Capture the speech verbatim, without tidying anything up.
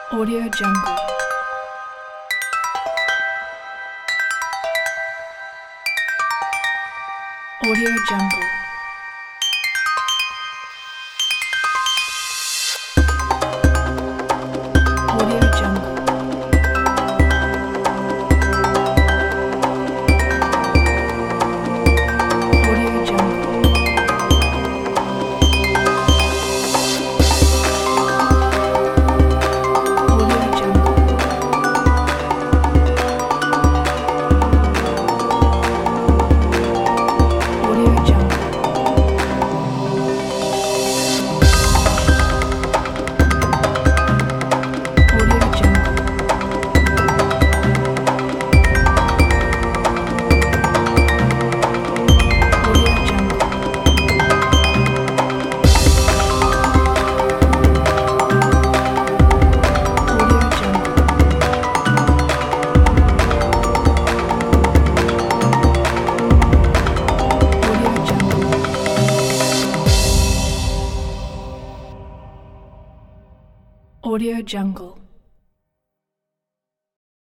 Audio Jungle. Audio Jungle. Audio Jungle. Audio Jungle. Audio Jungle. Audio Jungle. Audio Jungle. Audio Jungle. Audio Jungle. Audio Jungle. Audio Jungle.